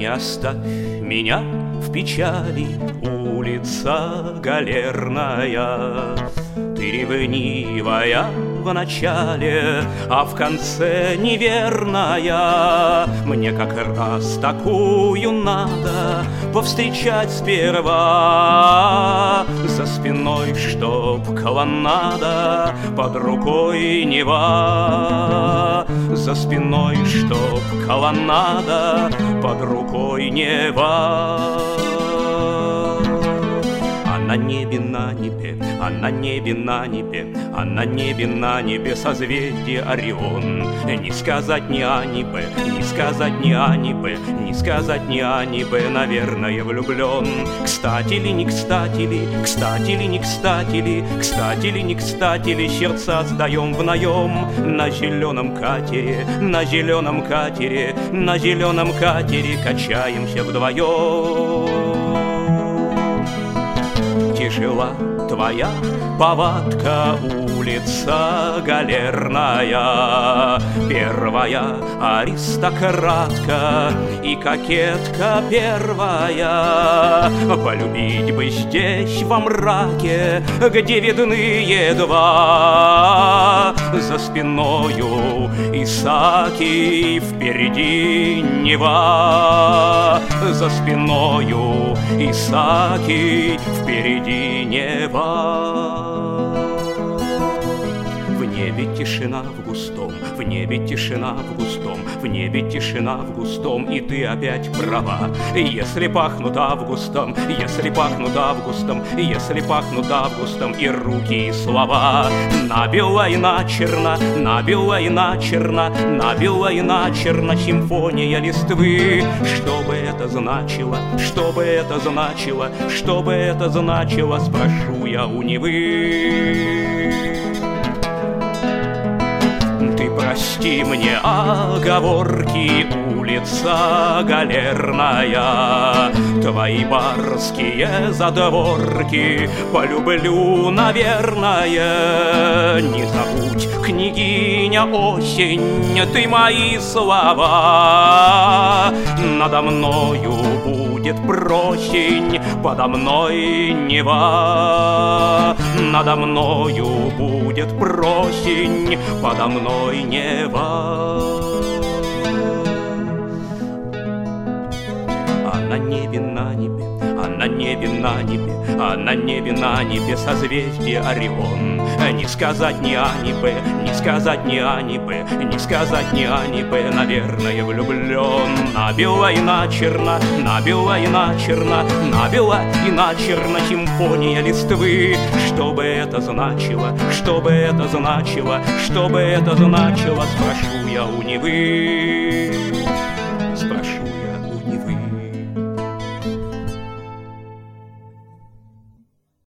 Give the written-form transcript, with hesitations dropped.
оставь меня в печали, улица Галерная. Ты ревнивая в начале, а в конце неверная. Мне как раз такую надо повстречать сперва. За спиной, чтоб колоннада, под рукой Нева. За спиной, чтоб колоннада, под рукой Нева. А на небе, на небе, а на небе, на небе, а на небе, на небе созвездие Орион. Не сказать ни А, ни Б, не сказать ни А, ни Б, не сказать ни А, ни Б, наверное, влюблен. Кстати ли, не кстати ли, кстати ли, не кстати ли, кстати ли, не кстати ли, сердца сдаем в наем на зеленом катере, на зеленом катере, на зеленом катере качаемся вдвоем. Тяжела твоя повадка, улица Галерная. Первая аристократка и кокетка первая. Полюбить бы здесь во мраке, где видны едва. За спиною Исаакий, впереди Нева. За спиною Исаакий, впереди Нева. В небе тишина в густом, в небе тишина в густом, в небе тишина в густом, и ты опять права. Если пахнут августом, если пахнут августом, если пахнут августом и руки, и слова. Набила и начерна, набила и начерна, набила и начерна симфония листвы. Что бы это значило, что бы это значило, что бы это значило, спрошу я у Невы. Прости мне оговорки, улица Галерная. Твои барские задворки полюблю, наверное. Не забудь, княгиня осень, ты мои слова. Надо мною будет просень, подо мной Нева. Надо мною будет просень, подо мной Нева. А на небе, на небе, а на небе, на небе, а на небе, на небе созвездие Орион. Не сказать ни А, ни Б, не сказать ни А, ни Б, не сказать ни А, ни Б, наверное, влюблен. Набила и начерна, набила и начерна, набила и начерна симфония листвы. Что бы это значило, что бы это значило, что бы это значило, спрошу я у Невы.